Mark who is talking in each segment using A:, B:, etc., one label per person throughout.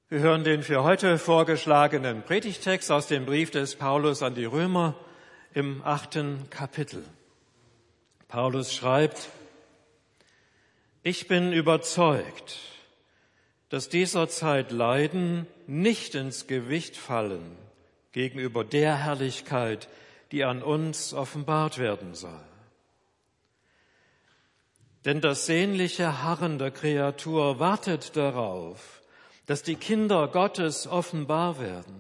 A: Wir hören den für heute vorgeschlagenen Predigtext aus dem Brief des Paulus an die Römer im 8. Kapitel. Paulus schreibt: Ich bin überzeugt, dass dieser Zeit Leiden nicht ins Gewicht fallen gegenüber der Herrlichkeit, die an uns offenbart werden soll. Denn das sehnliche Harren der Kreatur wartet darauf, dass die Kinder Gottes offenbar werden.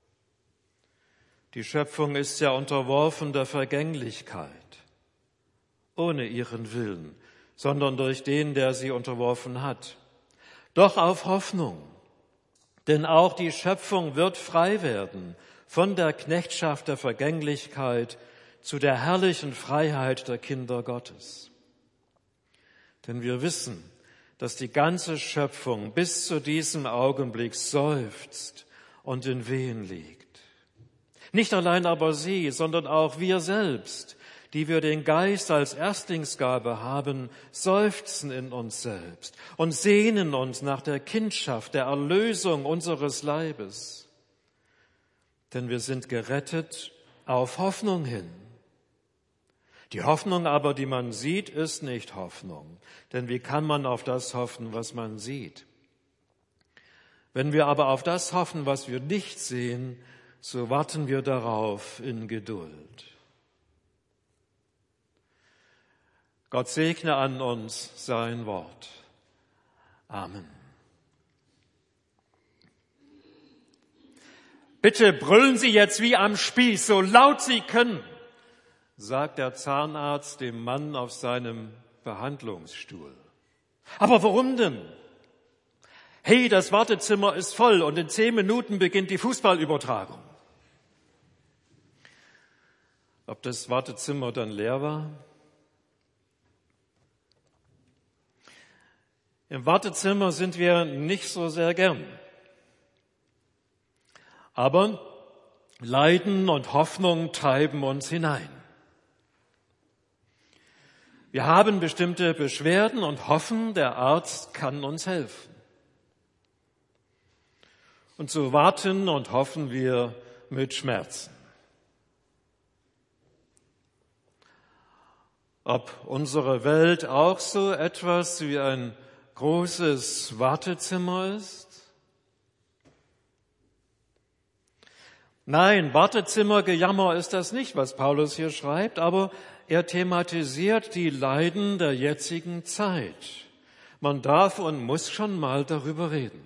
A: Die Schöpfung ist ja unterworfen der Vergänglichkeit, ohne ihren Willen, sondern durch den, der sie unterworfen hat. Doch auf Hoffnung, denn auch die Schöpfung wird frei werden von der Knechtschaft der Vergänglichkeit zu der herrlichen Freiheit der Kinder Gottes. Denn wir wissen, dass die ganze Schöpfung bis zu diesem Augenblick seufzt und in Wehen liegt. Nicht allein aber sie, sondern auch wir selbst, die wir den Geist als Erstlingsgabe haben, seufzen in uns selbst und sehnen uns nach der Kindschaft, der Erlösung unseres Leibes. Denn wir sind gerettet auf Hoffnung hin. Die Hoffnung aber, die man sieht, ist nicht Hoffnung. Denn wie kann man auf das hoffen, was man sieht? Wenn wir aber auf das hoffen, was wir nicht sehen, so warten wir darauf in Geduld. Gott segne an uns sein Wort. Amen. Bitte brüllen Sie jetzt wie am Spieß, so laut Sie können, sagt der Zahnarzt dem Mann auf seinem Behandlungsstuhl. Aber warum denn? Hey, das Wartezimmer ist voll und in 10 Minuten beginnt die Fußballübertragung. Ob das Wartezimmer dann leer war? Im Wartezimmer sind wir nicht so sehr gern. Aber Leiden und Hoffnung treiben uns hinein. Wir haben bestimmte Beschwerden und hoffen, der Arzt kann uns helfen. Und so warten und hoffen wir mit Schmerzen. Ob unsere Welt auch so etwas wie ein großes Wartezimmer ist? Nein, Wartezimmergejammer ist das nicht, was Paulus hier schreibt, aber er thematisiert die Leiden der jetzigen Zeit. Man darf und muss schon mal darüber reden.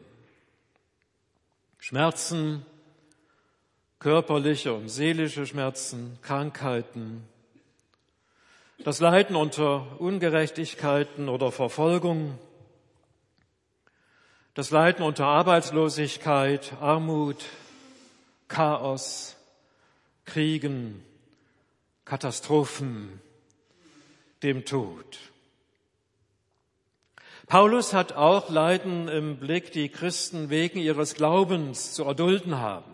A: Schmerzen, körperliche und seelische Schmerzen, Krankheiten, das Leiden unter Ungerechtigkeiten oder Verfolgung, das Leiden unter Arbeitslosigkeit, Armut, Chaos, Kriegen, Katastrophen, dem Tod. Paulus hat auch Leiden im Blick, die Christen wegen ihres Glaubens zu erdulden haben.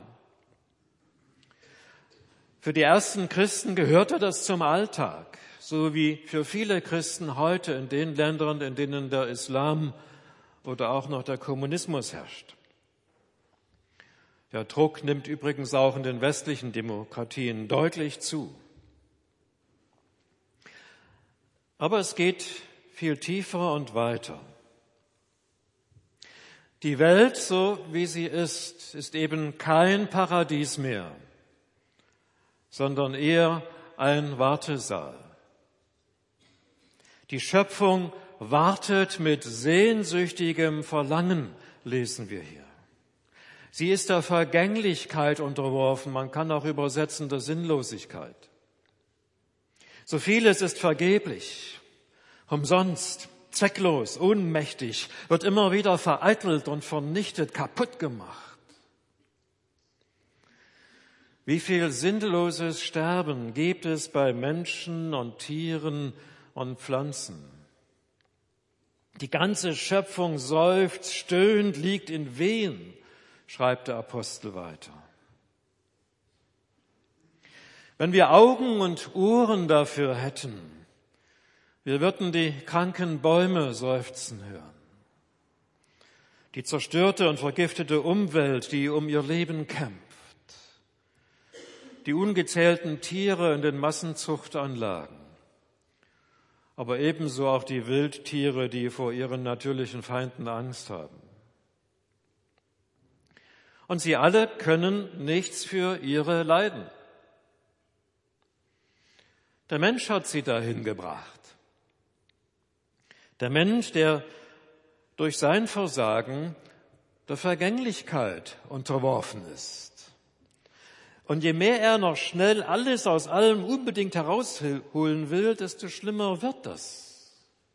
A: Für die ersten Christen gehörte das zum Alltag, so wie für viele Christen heute in den Ländern, in denen der Islam oder auch noch der Kommunismus herrscht. Der Druck nimmt übrigens auch in den westlichen Demokratien deutlich zu. Aber es geht viel tiefer und weiter. Die Welt, so wie sie ist eben kein Paradies mehr, sondern eher ein Wartesaal. Die Schöpfung wartet mit sehnsüchtigem Verlangen, lesen wir hier. Sie ist der Vergänglichkeit unterworfen, man kann auch übersetzen der Sinnlosigkeit. So vieles ist vergeblich, umsonst, zwecklos, ohnmächtig, wird immer wieder vereitelt und vernichtet, kaputt gemacht. Wie viel sinnloses Sterben gibt es bei Menschen und Tieren und Pflanzen? Die ganze Schöpfung seufzt, stöhnt, liegt in Wehen, schreibt der Apostel weiter. Wenn wir Augen und Ohren dafür hätten, wir würden die kranken Bäume seufzen hören, die zerstörte und vergiftete Umwelt, die um ihr Leben kämpft, die ungezählten Tiere in den Massenzuchtanlagen, aber ebenso auch die Wildtiere, die vor ihren natürlichen Feinden Angst haben. Und sie alle können nichts für ihre Leiden. Der Mensch hat sie dahin gebracht. Der Mensch, der durch sein Versagen der Vergänglichkeit unterworfen ist. Und je mehr er noch schnell alles aus allem unbedingt herausholen will, desto schlimmer wird das.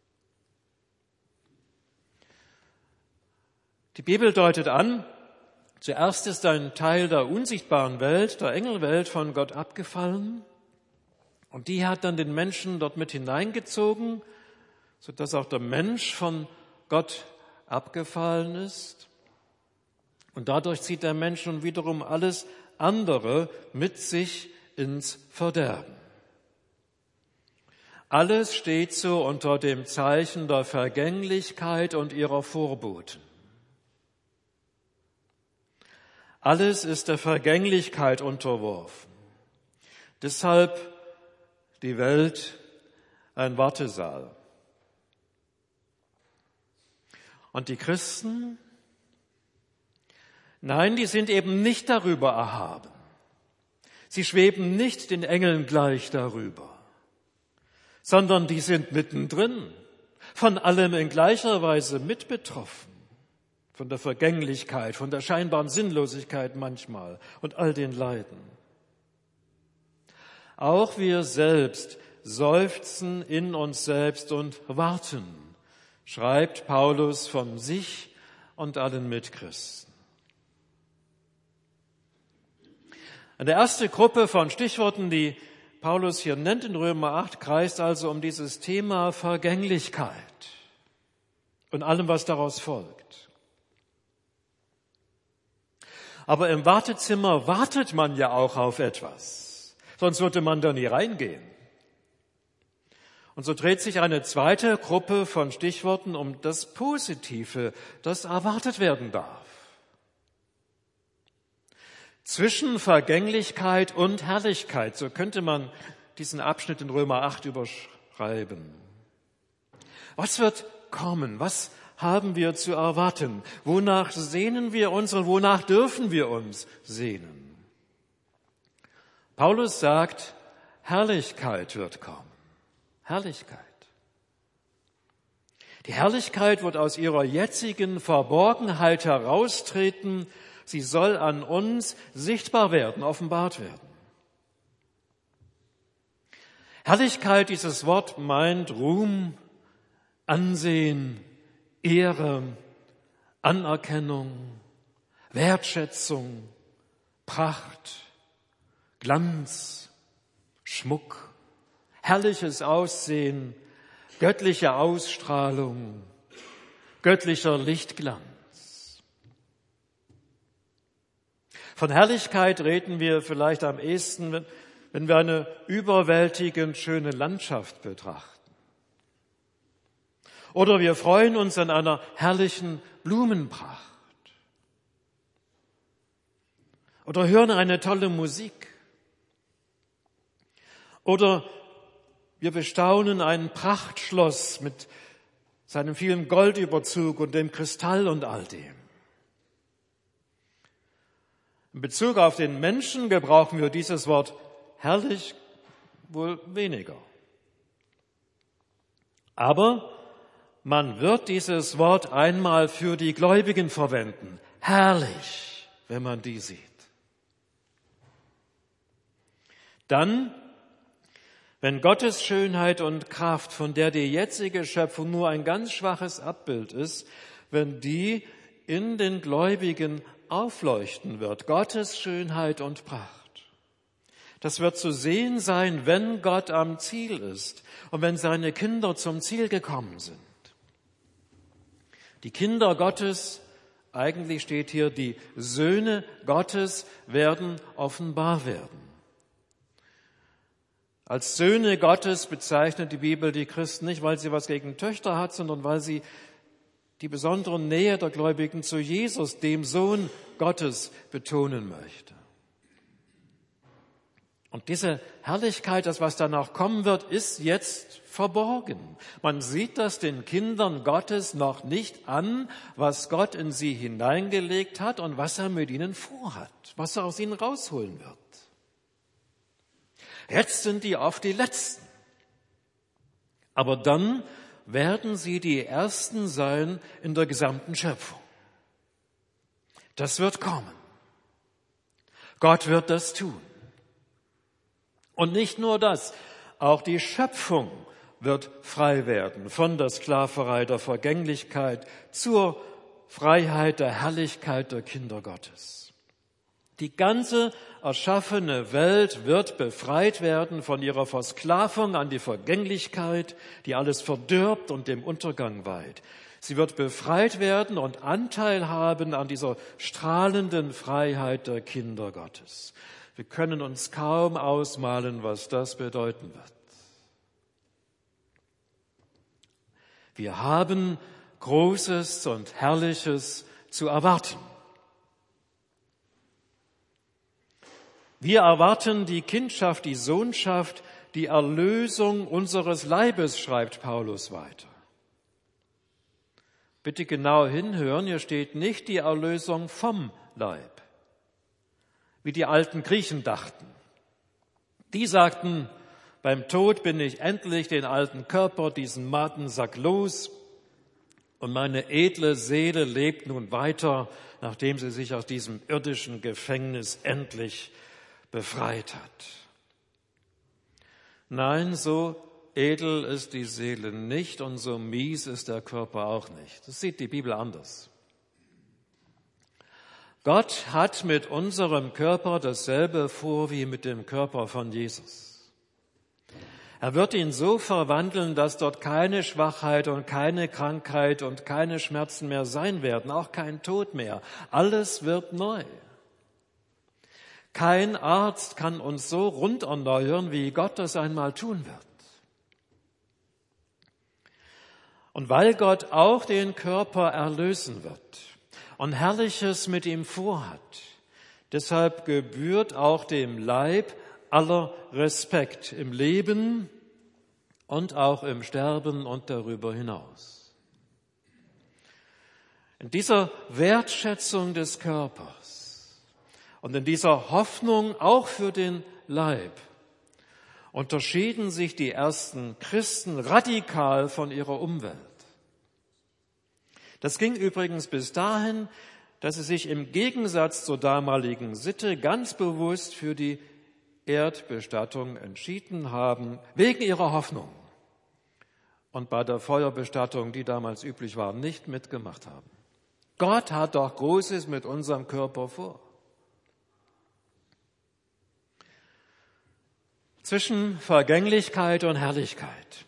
A: Die Bibel deutet an, zuerst ist ein Teil der unsichtbaren Welt, der Engelwelt, von Gott abgefallen. Und die hat dann den Menschen dort mit hineingezogen, sodass auch der Mensch von Gott abgefallen ist. Und dadurch zieht der Mensch nun wiederum alles andere mit sich ins Verderben. Alles steht so unter dem Zeichen der Vergänglichkeit und ihrer Vorboten. Alles ist der Vergänglichkeit unterworfen. Deshalb die Welt ein Wartesaal. Und die Christen? Nein, die sind eben nicht darüber erhaben. Sie schweben nicht den Engeln gleich darüber, sondern die sind mittendrin, von allem in gleicher Weise mit betroffen. Von der Vergänglichkeit, von der scheinbaren Sinnlosigkeit manchmal und all den Leiden. Auch wir selbst seufzen in uns selbst und warten, schreibt Paulus von sich und allen Mitchristen. Eine erste Gruppe von Stichworten, die Paulus hier nennt in Römer 8, kreist also um dieses Thema Vergänglichkeit und allem, was daraus folgt. Aber im Wartezimmer wartet man ja auch auf etwas, sonst würde man da nie reingehen. Und so dreht sich eine zweite Gruppe von Stichworten um das Positive, das erwartet werden darf. Zwischen Vergänglichkeit und Herrlichkeit, so könnte man diesen Abschnitt in Römer 8 überschreiben. Was wird kommen? Was haben wir zu erwarten? Wonach sehnen wir uns und wonach dürfen wir uns sehnen? Paulus sagt, Herrlichkeit wird kommen. Herrlichkeit. Die Herrlichkeit wird aus ihrer jetzigen Verborgenheit heraustreten. Sie soll an uns sichtbar werden, offenbart werden. Herrlichkeit, dieses Wort meint Ruhm, Ansehen, Ehre, Anerkennung, Wertschätzung, Pracht, Glanz, Schmuck, herrliches Aussehen, göttliche Ausstrahlung, göttlicher Lichtglanz. Von Herrlichkeit reden wir vielleicht am ehesten, wenn wir eine überwältigend schöne Landschaft betrachten. Oder wir freuen uns an einer herrlichen Blumenpracht. Oder hören eine tolle Musik. Oder wir bestaunen ein Prachtschloss mit seinem vielen Goldüberzug und dem Kristall und all dem. In Bezug auf den Menschen gebrauchen wir dieses Wort herrlich wohl weniger. Aber man wird dieses Wort einmal für die Gläubigen verwenden. Herrlich, wenn man die sieht. Dann, wenn Gottes Schönheit und Kraft, von der die jetzige Schöpfung nur ein ganz schwaches Abbild ist, wenn die in den Gläubigen aufleuchten wird, Gottes Schönheit und Pracht. Das wird zu sehen sein, wenn Gott am Ziel ist und wenn seine Kinder zum Ziel gekommen sind. Die Kinder Gottes, eigentlich steht hier, die Söhne Gottes werden offenbar werden. Als Söhne Gottes bezeichnet die Bibel die Christen nicht, weil sie was gegen Töchter hat, sondern weil sie die besondere Nähe der Gläubigen zu Jesus, dem Sohn Gottes, betonen möchte. Und diese Herrlichkeit, das was danach kommen wird, ist jetzt verborgen. Man sieht das den Kindern Gottes noch nicht an, was Gott in sie hineingelegt hat und was er mit ihnen vorhat, was er aus ihnen rausholen wird. Jetzt sind die oft die Letzten. Aber dann werden sie die Ersten sein in der gesamten Schöpfung. Das wird kommen. Gott wird das tun. Und nicht nur das, auch die Schöpfung wird frei werden von der Sklaverei der Vergänglichkeit zur Freiheit der Herrlichkeit der Kinder Gottes. Die ganze erschaffene Welt wird befreit werden von ihrer Versklavung an die Vergänglichkeit, die alles verdirbt und dem Untergang weiht. Sie wird befreit werden und Anteil haben an dieser strahlenden Freiheit der Kinder Gottes. Wir können uns kaum ausmalen, was das bedeuten wird. Wir haben Großes und Herrliches zu erwarten. Wir erwarten die Kindschaft, die Sohnschaft, die Erlösung unseres Leibes, schreibt Paulus weiter. Bitte genau hinhören, hier steht nicht die Erlösung vom Leib, wie die alten Griechen dachten. Die sagten, beim Tod bin ich endlich den alten Körper, diesen Madensack los und meine edle Seele lebt nun weiter, nachdem sie sich aus diesem irdischen Gefängnis endlich befreit hat. Nein, so edel ist die Seele nicht und so mies ist der Körper auch nicht. Das sieht die Bibel anders. Gott hat mit unserem Körper dasselbe vor wie mit dem Körper von Jesus. Er wird ihn so verwandeln, dass dort keine Schwachheit und keine Krankheit und keine Schmerzen mehr sein werden, auch kein Tod mehr. Alles wird neu. Kein Arzt kann uns so rund erneuern, wie Gott das einmal tun wird. Und weil Gott auch den Körper erlösen wird und Herrliches mit ihm vorhat, deshalb gebührt auch dem Leib aller Respekt im Leben und auch im Sterben und darüber hinaus. In dieser Wertschätzung des Körpers und in dieser Hoffnung auch für den Leib unterschieden sich die ersten Christen radikal von ihrer Umwelt. Das ging übrigens bis dahin, dass sie sich im Gegensatz zur damaligen Sitte ganz bewusst für die Erdbestattung entschieden haben, wegen ihrer Hoffnung. Und bei der Feuerbestattung, die damals üblich war, nicht mitgemacht haben. Gott hat doch Großes mit unserem Körper vor. Zwischen Vergänglichkeit und Herrlichkeit.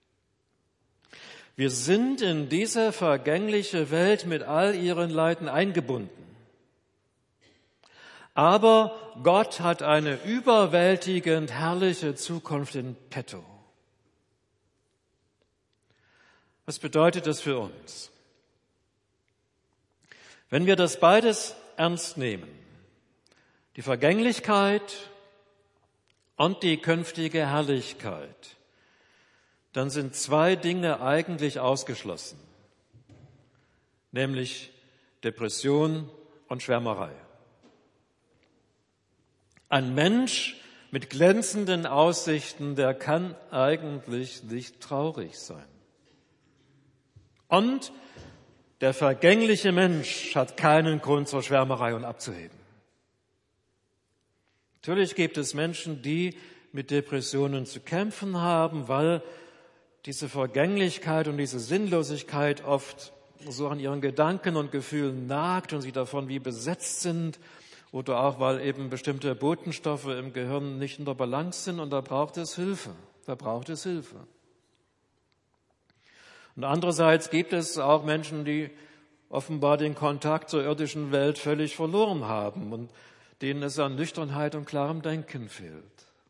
A: Wir sind in diese vergängliche Welt mit all ihren Leiden eingebunden. Aber Gott hat eine überwältigend herrliche Zukunft in petto. Was bedeutet das für uns? Wenn wir das beides ernst nehmen, die Vergänglichkeit und die künftige Herrlichkeit, dann sind zwei Dinge eigentlich ausgeschlossen, nämlich Depression und Schwärmerei. Ein Mensch mit glänzenden Aussichten, der kann eigentlich nicht traurig sein. Und der vergängliche Mensch hat keinen Grund zur Schwärmerei und abzuheben. Natürlich gibt es Menschen, die mit Depressionen zu kämpfen haben, weil diese Vergänglichkeit und diese Sinnlosigkeit oft so an ihren Gedanken und Gefühlen nagt und sie davon wie besetzt sind oder auch, weil eben bestimmte Botenstoffe im Gehirn nicht in der Balance sind und da braucht es Hilfe. Und andererseits gibt es auch Menschen, die offenbar den Kontakt zur irdischen Welt völlig verloren haben und denen es an Nüchternheit und klarem Denken fehlt.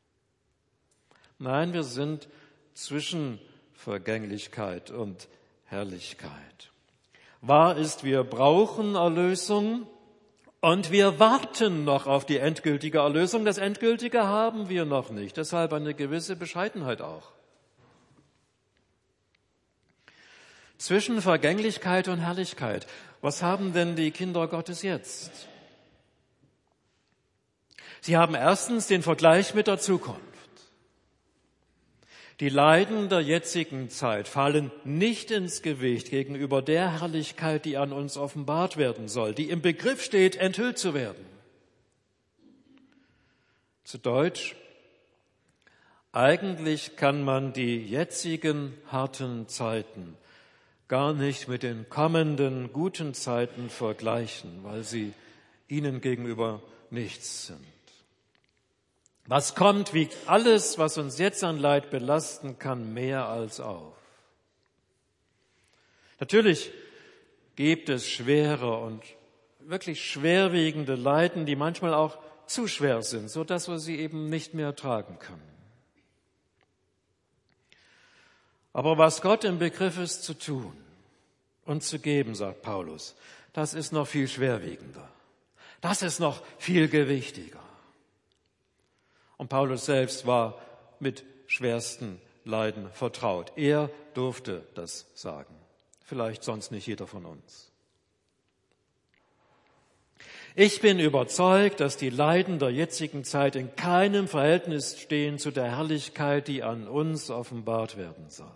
A: Nein, wir sind zwischen Vergänglichkeit und Herrlichkeit. Wahr ist, wir brauchen Erlösung und wir warten noch auf die endgültige Erlösung. Das Endgültige haben wir noch nicht, deshalb eine gewisse Bescheidenheit auch. Zwischen Vergänglichkeit und Herrlichkeit. Was haben denn die Kinder Gottes jetzt? Sie haben erstens den Vergleich mit der Zukunft. Die Leiden der jetzigen Zeit fallen nicht ins Gewicht gegenüber der Herrlichkeit, die an uns offenbart werden soll, die im Begriff steht, enthüllt zu werden. Zu Deutsch: Eigentlich kann man die jetzigen harten Zeiten gar nicht mit den kommenden guten Zeiten vergleichen, weil sie ihnen gegenüber nichts sind. Was kommt, wiegt alles, was uns jetzt an Leid belasten kann, mehr als auf. Natürlich gibt es schwere und wirklich schwerwiegende Leiden, die manchmal auch zu schwer sind, sodass wir sie eben nicht mehr tragen können. Aber was Gott im Begriff ist zu tun und zu geben, sagt Paulus, das ist noch viel schwerwiegender. Das ist noch viel gewichtiger. Und Paulus selbst war mit schwersten Leiden vertraut. Er durfte das sagen. Vielleicht sonst nicht jeder von uns. Ich bin überzeugt, dass die Leiden der jetzigen Zeit in keinem Verhältnis stehen zu der Herrlichkeit, die an uns offenbart werden soll.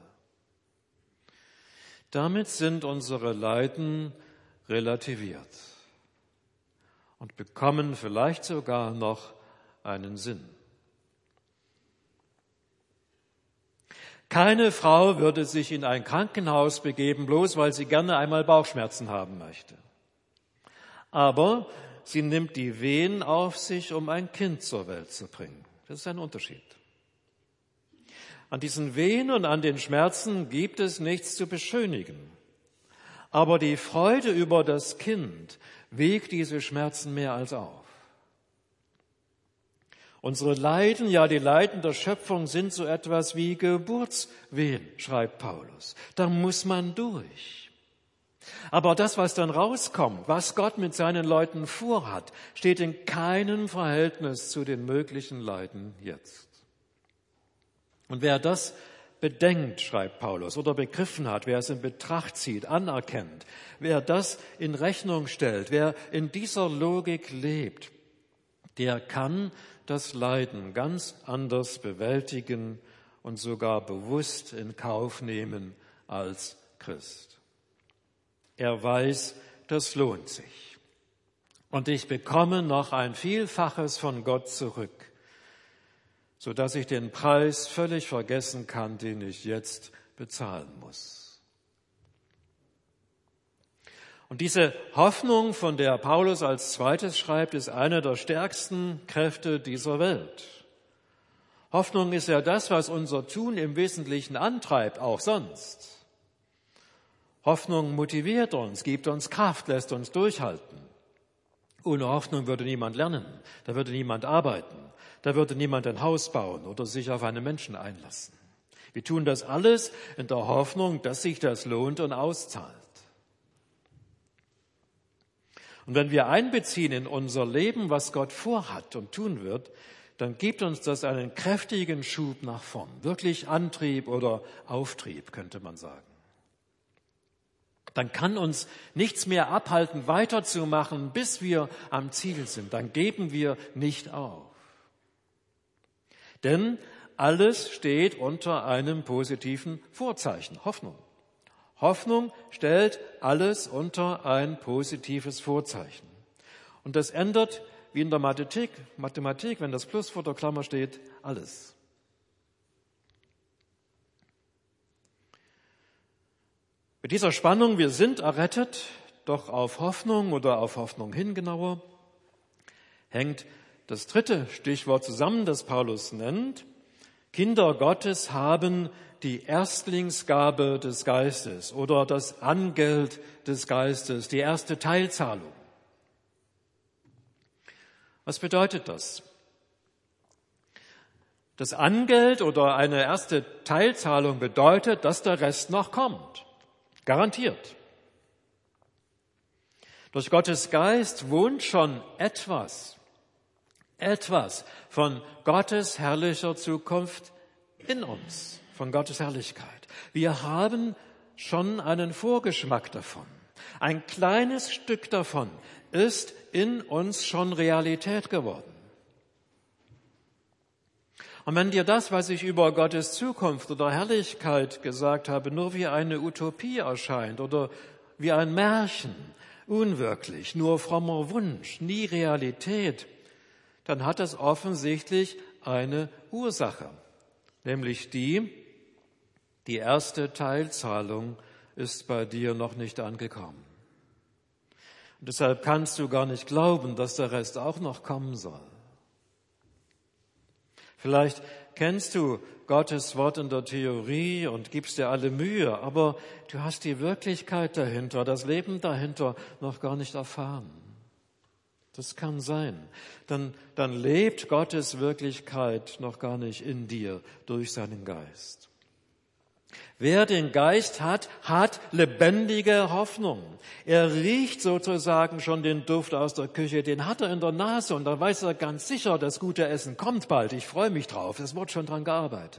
A: Damit sind unsere Leiden relativiert und bekommen vielleicht sogar noch einen Sinn. Keine Frau würde sich in ein Krankenhaus begeben, bloß weil sie gerne einmal Bauchschmerzen haben möchte. Aber sie nimmt die Wehen auf sich, um ein Kind zur Welt zu bringen. Das ist ein Unterschied. An diesen Wehen und an den Schmerzen gibt es nichts zu beschönigen. Aber die Freude über das Kind wiegt diese Schmerzen mehr als auf. Unsere Leiden, ja die Leiden der Schöpfung, sind so etwas wie Geburtswehen, schreibt Paulus. Da muss man durch. Aber das, was dann rauskommt, was Gott mit seinen Leuten vorhat, steht in keinem Verhältnis zu den möglichen Leiden jetzt. Und wer das bedenkt, schreibt Paulus, oder begriffen hat, wer es in Betracht zieht, anerkennt, wer das in Rechnung stellt, wer in dieser Logik lebt, der kann das Leiden ganz anders bewältigen und sogar bewusst in Kauf nehmen als Christ. Er weiß, das lohnt sich. Und ich bekomme noch ein Vielfaches von Gott zurück, sodass ich den Preis völlig vergessen kann, den ich jetzt bezahlen muss. Und diese Hoffnung, von der Paulus als zweites schreibt, ist eine der stärksten Kräfte dieser Welt. Hoffnung ist ja das, was unser Tun im Wesentlichen antreibt, auch sonst. Hoffnung motiviert uns, gibt uns Kraft, lässt uns durchhalten. Ohne Hoffnung würde niemand lernen, da würde niemand arbeiten, da würde niemand ein Haus bauen oder sich auf einen Menschen einlassen. Wir tun das alles in der Hoffnung, dass sich das lohnt und auszahlt. Und wenn wir einbeziehen in unser Leben, was Gott vorhat und tun wird, dann gibt uns das einen kräftigen Schub nach vorn. Wirklich Antrieb oder Auftrieb, könnte man sagen. Dann kann uns nichts mehr abhalten, weiterzumachen, bis wir am Ziel sind. Dann geben wir nicht auf. Denn alles steht unter einem positiven Vorzeichen, Hoffnung. Hoffnung stellt alles unter ein positives Vorzeichen. Und das ändert, wie in der Mathematik, wenn das Plus vor der Klammer steht, alles. Mit dieser Spannung, wir sind errettet, doch auf Hoffnung oder auf Hoffnung hin genauer, hängt das dritte Stichwort zusammen, das Paulus nennt. Kinder Gottes haben die Erstlingsgabe des Geistes oder das Angeld des Geistes, die erste Teilzahlung. Was bedeutet das? Das Angeld oder eine erste Teilzahlung bedeutet, dass der Rest noch kommt. Garantiert. Durch Gottes Geist wohnt schon etwas von Gottes herrlicher Zukunft in uns, von Gottes Herrlichkeit. Wir haben schon einen Vorgeschmack davon. Ein kleines Stück davon ist in uns schon Realität geworden. Und wenn dir das, was ich über Gottes Zukunft oder Herrlichkeit gesagt habe, nur wie eine Utopie erscheint oder wie ein Märchen, unwirklich, nur frommer Wunsch, nie Realität, dann hat das offensichtlich eine Ursache, nämlich die erste Teilzahlung ist bei dir noch nicht angekommen. Und deshalb kannst du gar nicht glauben, dass der Rest auch noch kommen soll. Vielleicht kennst du Gottes Wort in der Theorie und gibst dir alle Mühe, aber du hast die Wirklichkeit dahinter, das Leben dahinter noch gar nicht erfahren. Das kann sein. Dann lebt Gottes Wirklichkeit noch gar nicht in dir durch seinen Geist. Wer den Geist hat, hat lebendige Hoffnung. Er riecht sozusagen schon den Duft aus der Küche, den hat er in der Nase und dann weiß er ganz sicher, das gute Essen kommt bald. Ich freue mich drauf, es wird schon dran gearbeitet.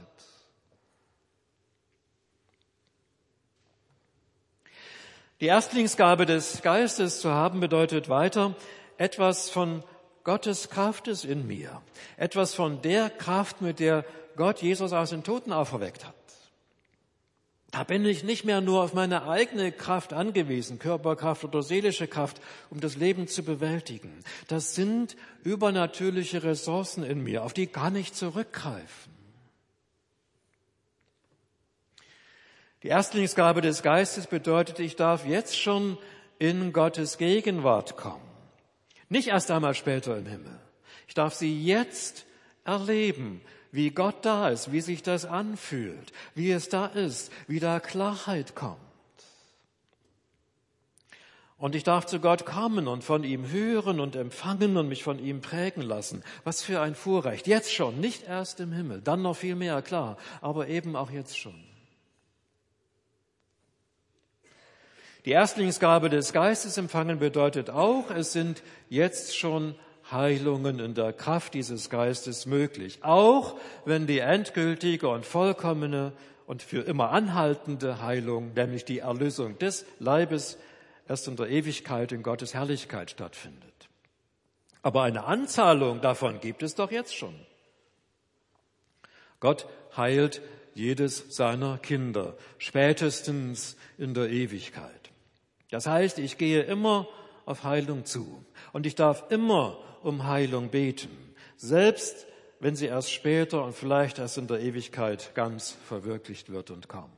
A: Die Erstlingsgabe des Geistes zu haben bedeutet weiter, etwas von Gottes Kraft ist in mir. Etwas von der Kraft, mit der Gott Jesus aus den Toten auferweckt hat. Da bin ich nicht mehr nur auf meine eigene Kraft angewiesen, Körperkraft oder seelische Kraft, um das Leben zu bewältigen. Das sind übernatürliche Ressourcen in mir, auf die kann ich zurückgreifen. Die Erstlingsgabe des Geistes bedeutet, ich darf jetzt schon in Gottes Gegenwart kommen. Nicht erst einmal später im Himmel. Ich darf sie jetzt erleben, wie Gott da ist, wie sich das anfühlt, wie es da ist, wie da Klarheit kommt. Und ich darf zu Gott kommen und von ihm hören und empfangen und mich von ihm prägen lassen. Was für ein Vorrecht. Jetzt schon, nicht erst im Himmel, dann noch viel mehr, klar, aber eben auch jetzt schon. Die Erstlingsgabe des Geistes empfangen bedeutet auch, es sind jetzt schon Heilungen in der Kraft dieses Geistes möglich, auch wenn die endgültige und vollkommene und für immer anhaltende Heilung, nämlich die Erlösung des Leibes, erst in der Ewigkeit in Gottes Herrlichkeit stattfindet. Aber eine Anzahlung davon gibt es doch jetzt schon. Gott heilt jedes seiner Kinder, spätestens in der Ewigkeit. Das heißt, ich gehe immer auf Heilung zu und ich darf immer um Heilung beten, selbst wenn sie erst später und vielleicht erst in der Ewigkeit ganz verwirklicht wird und kommt.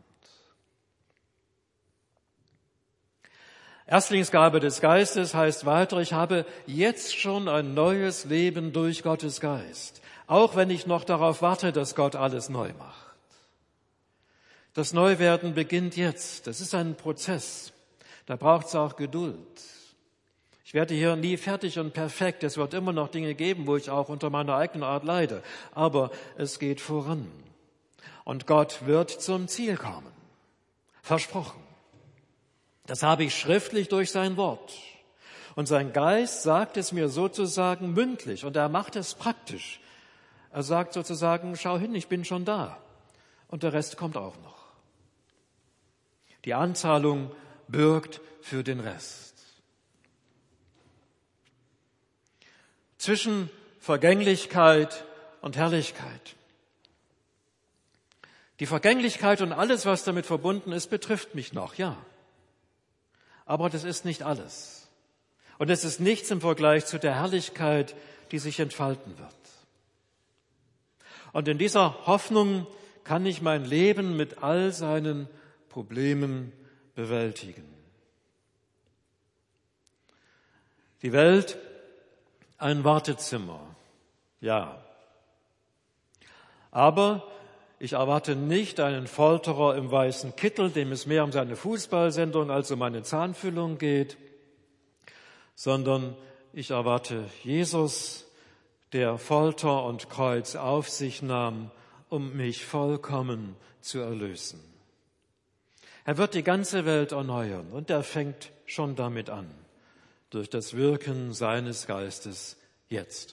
A: Erstlingsgabe des Geistes heißt weiter, ich habe jetzt schon ein neues Leben durch Gottes Geist, auch wenn ich noch darauf warte, dass Gott alles neu macht. Das Neuwerden beginnt jetzt, das ist ein Prozess, da braucht es auch Geduld. Ich werde hier nie fertig und perfekt. Es wird immer noch Dinge geben, wo ich auch unter meiner eigenen Art leide. Aber es geht voran. Und Gott wird zum Ziel kommen. Versprochen. Das habe ich schriftlich durch sein Wort. Und sein Geist sagt es mir sozusagen mündlich. Und er macht es praktisch. Er sagt sozusagen, schau hin, ich bin schon da. Und der Rest kommt auch noch. Die Anzahlung bürgt für den Rest. Zwischen Vergänglichkeit und Herrlichkeit. Die Vergänglichkeit und alles, was damit verbunden ist, betrifft mich noch, ja. Aber das ist nicht alles. Und es ist nichts im Vergleich zu der Herrlichkeit, die sich entfalten wird. Und in dieser Hoffnung kann ich mein Leben mit all seinen Problemen bewältigen. Die Welt, ein Wartezimmer, ja. Aber ich erwarte nicht einen Folterer im weißen Kittel, dem es mehr um seine Fußballsendung als um meine Zahnfüllung geht, sondern ich erwarte Jesus, der Folter und Kreuz auf sich nahm, um mich vollkommen zu erlösen. Er wird die ganze Welt erneuern und er fängt schon damit an, durch das Wirken seines Geistes jetzt.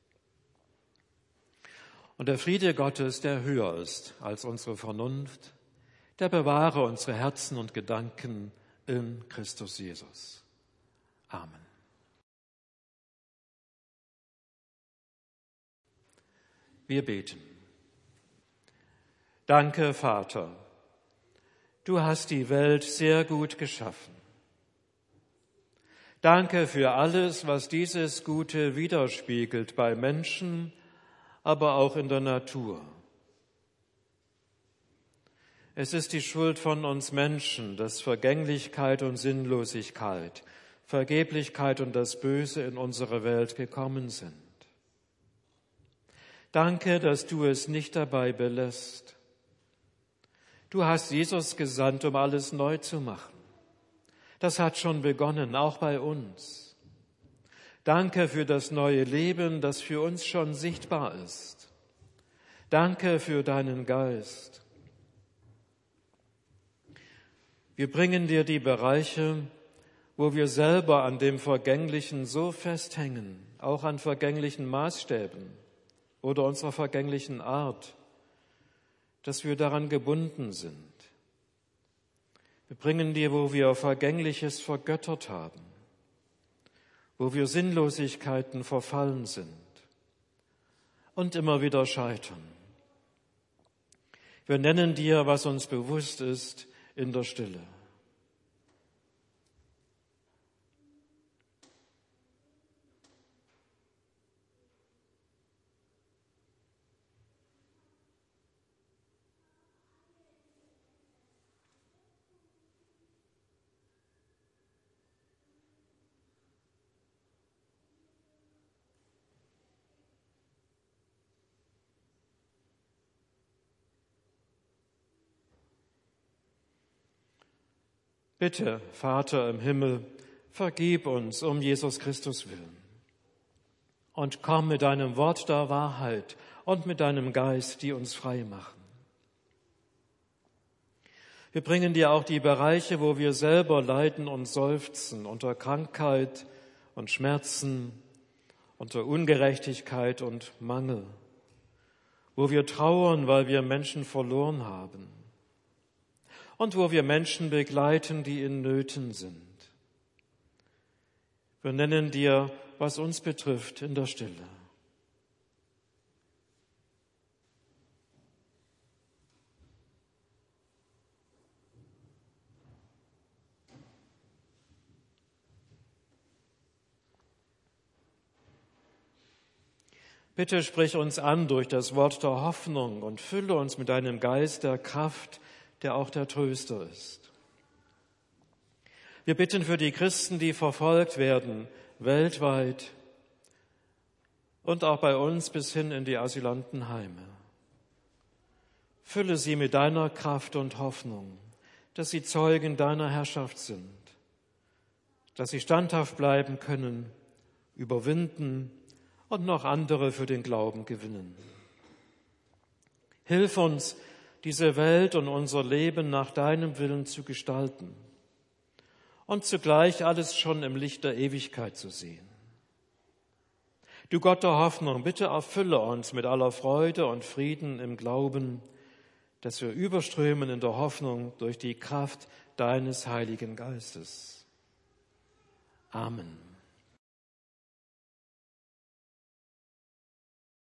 A: Und der Friede Gottes, der höher ist als unsere Vernunft, der bewahre unsere Herzen und Gedanken in Christus Jesus. Amen. Wir beten. Danke, Vater. Du hast die Welt sehr gut geschaffen. Danke für alles, was dieses Gute widerspiegelt bei Menschen, aber auch in der Natur. Es ist die Schuld von uns Menschen, dass Vergänglichkeit und Sinnlosigkeit, Vergeblichkeit und das Böse in unsere Welt gekommen sind. Danke, dass du es nicht dabei belässt. Du hast Jesus gesandt, um alles neu zu machen. Das hat schon begonnen, auch bei uns. Danke für das neue Leben, das für uns schon sichtbar ist. Danke für deinen Geist. Wir bringen dir die Bereiche, wo wir selber an dem Vergänglichen so festhängen, auch an vergänglichen Maßstäben oder unserer vergänglichen Art, dass wir daran gebunden sind. Wir bringen dir, wo wir Vergängliches vergöttert haben, wo wir Sinnlosigkeiten verfallen sind und immer wieder scheitern. Wir nennen dir, was uns bewusst ist, in der Stille. Bitte, Vater im Himmel, vergib uns um Jesus Christus willen. Und komm mit deinem Wort der Wahrheit und mit deinem Geist, die uns frei machen. Wir bringen dir auch die Bereiche, wo wir selber leiden und seufzen, unter Krankheit und Schmerzen, unter Ungerechtigkeit und Mangel, wo wir trauern, weil wir Menschen verloren haben. Und wo wir Menschen begleiten, die in Nöten sind. Wir nennen dir, was uns betrifft, in der Stille. Bitte sprich uns an durch das Wort der Hoffnung und fülle uns mit deinem Geist der Kraft, der auch der Tröster ist. Wir bitten für die Christen, die verfolgt werden, weltweit und auch bei uns bis hin in die Asylantenheime. Fülle sie mit deiner Kraft und Hoffnung, dass sie Zeugen deiner Herrschaft sind, dass sie standhaft bleiben können, überwinden und noch andere für den Glauben gewinnen. Hilf uns, diese Welt und unser Leben nach deinem Willen zu gestalten und zugleich alles schon im Licht der Ewigkeit zu sehen. Du Gott der Hoffnung, bitte erfülle uns mit aller Freude und Frieden im Glauben, dass wir überströmen in der Hoffnung durch die Kraft deines Heiligen Geistes. Amen.